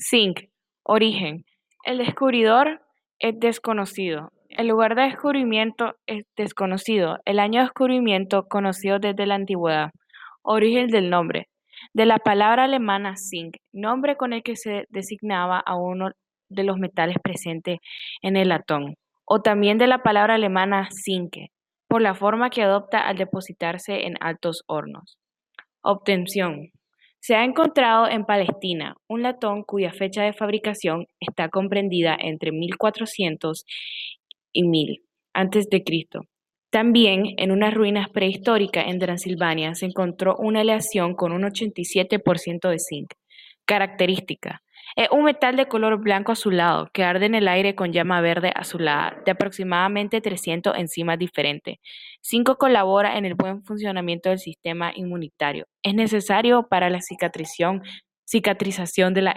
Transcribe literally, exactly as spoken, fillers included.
Zinc. Origen. El descubridor es desconocido. El lugar de descubrimiento es desconocido. El año de descubrimiento conocido desde la antigüedad. Origen del nombre. De la palabra alemana Zink, nombre con el que se designaba a uno de los metales presentes en el latón. O también de la palabra alemana Zinke, por la forma que adopta al depositarse en altos hornos. Obtención. Se ha encontrado en Palestina un latón cuya fecha de fabricación está comprendida entre mil cuatrocientos y mil antes de Cristo. También en unas ruinas prehistóricas en Transilvania se encontró una aleación con un ochenta y siete por ciento de zinc. Característica. Es un metal de color blanco azulado que arde en el aire con llama verde azulada de aproximadamente trescientas enzimas diferentes. cinco Colabora en el buen funcionamiento del sistema inmunitario. Es necesario para la cicatrización, cicatrización de la